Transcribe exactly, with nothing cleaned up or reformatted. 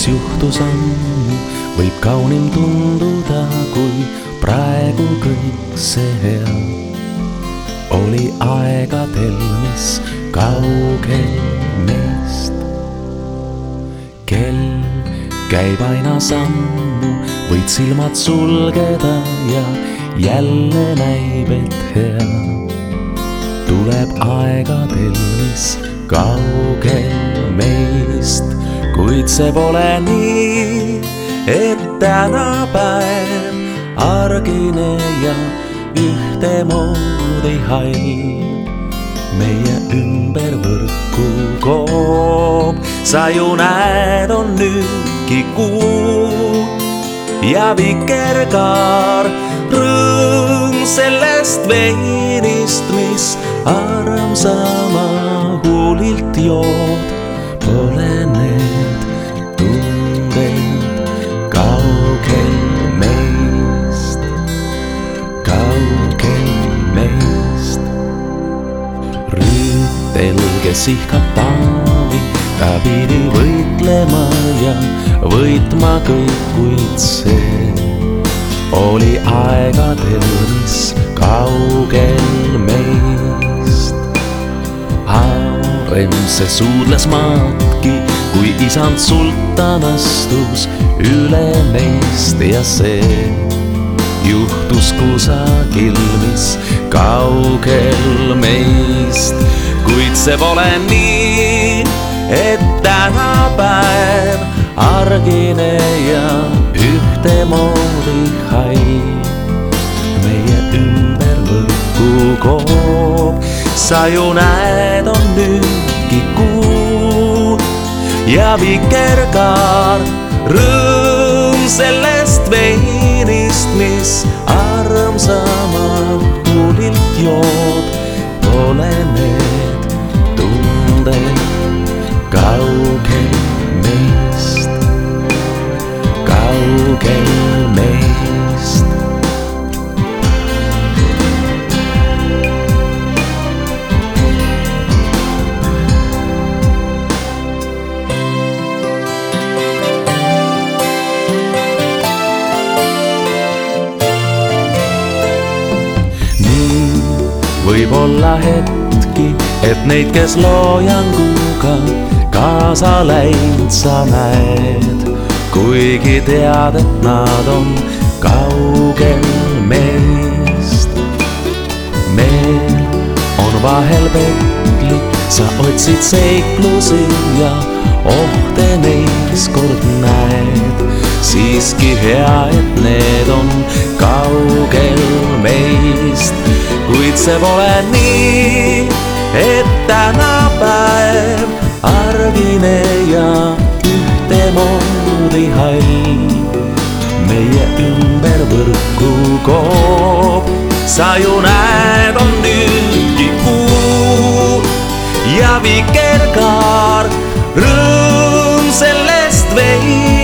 mis juhtus ammu, võib kaunim tunduda, kui praegu kõik see hea. Oli aegadel, mis kaugel meist. Kell käib aina sammu, võid silmad sulgeda ja jälle näib, et hea. Tuleb aegadel, mis kaugel meist, kuid see pole nii, et tänapäev argine ja ühtemoodi hall. Meie ümber võrku koob, sa ju näed, on nüüdki kuu ja vikerkaar. Rõõm sellest veinist, mis armsama huulilt jood, pole need tunded kaugel meist, kaugel meist. Rüütel, kes ihkab taavi, ta pidi võitlema ja võitma kõik, kuid see oli aegadel, mis kaugel meist. Haarem see suudles maadki, kui isand sultan astus üle meist ja see juhtus kusagil, mis kaugel meist. Kuid see pole nii, et tänapäev argine ja ühtemoodi hall. Meie ümber võrku koob, sa ju näed, on nüüdki kuu ja vikerkaar. Rõõm sellest veinist, mis armsama huulilt jood, pole need tunded kaugel meist, kaugel meist. Nii võib olla hetki, et neid, kes loojanguga kaasa läinud, sa näed, kuigi tead, et nad on kaugel meist. Meil on vahel petlik, sa otsid seiklusi ja ohte neis kord näed. Siiski hea, et need on kaugel meist, kuid see pole nii, et tänapäev argine ja ühtemoodi hall. Meie ümber võrku koob, sa ju näed, on nüüdki kuu ja vikerkaar. Rõõm sellest veid